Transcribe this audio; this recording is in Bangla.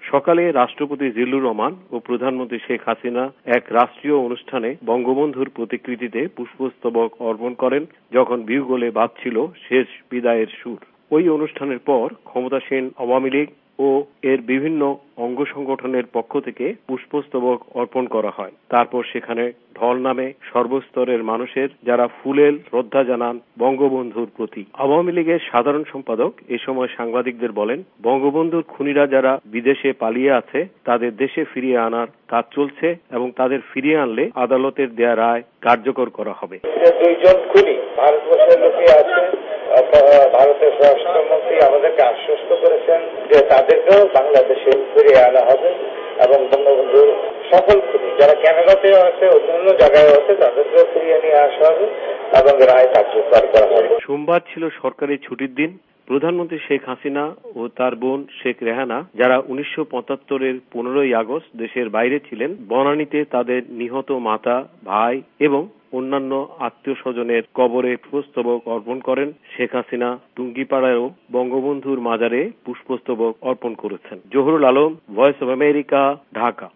সকালে রাষ্ট্রপতি জিল্লুর রহমান ও প্রধানমন্ত্রী শেখ হাসিনা এক রাষ্ট্রীয় অনুষ্ঠানে বঙ্গবন্ধুর প্রতিকৃতিতে পুষ্পস্তবক অর্পণ করেন যখন বিহুগোলে বাজছিল শেষ বিদায়ের সুর। ওই অনুষ্ঠানের পর ক্ষমতাসীন আওয়ামী লীগ ও এর বিভিন্ন অঙ্গ সংগঠনের পক্ষ থেকে পুষ্পস্তবক অর্পণ করা হয়। তারপর সেখানে ঢল নামে সর্বস্তরের মানুষের, যারা ফুলেল শ্রদ্ধা জানান বঙ্গবন্ধুর প্রতি। আওয়ামী লীগের সাধারণ সম্পাদক এ সময় সাংবাদিকদের বলেন, বঙ্গবন্ধুর খুনিরা যারা বিদেশে পালিয়ে আছে তাদের দেশে ফিরিয়ে আনার কাজ চলছে এবং তাদের ফিরিয়ে আনলে আদালতের দেয়া রায় কার্যকর করা হবে। দুইজন খুনি ভারতবর্ষের লোকে আছে। ভারতের স্বরাষ্ট্রমন্ত্রী আমাদেরকে আশ্বস্ত করেছেন যে তাদেরকেও বাংলাদেশে ফিরিয়ে আনা হবে এবং বঙ্গবন্ধুর সকল খুনি যারা ক্যানাডাতেও আছে, অন্যান্য জায়গায় আছে, তাদেরকেও ফিরিয়ে নিয়ে আসা হবে এবং রায় কার্যকর করা হবে। সোমবার ছিল সরকারি ছুটির দিন। প্রধানমন্ত্রী শেখ হাসিনা ও তার বোন শেখ রেহানা, যারা 1975-এর 15ই আগস্ট দেশের বাইরে ছিলেন, বনানীতে তাদের নিহত মাতা, ভাই এবং অন্যান্য আত্মীয় স্বজনের কবরে পুষ্পস্তবক অর্পণ করেন। শেখ হাসিনা টুঙ্গিপাড়ায়ও বঙ্গবন্ধুর মাজারে পুষ্পস্তবক অর্পণ করেছেন। Zahurul Alam, voice of America, Dhaka.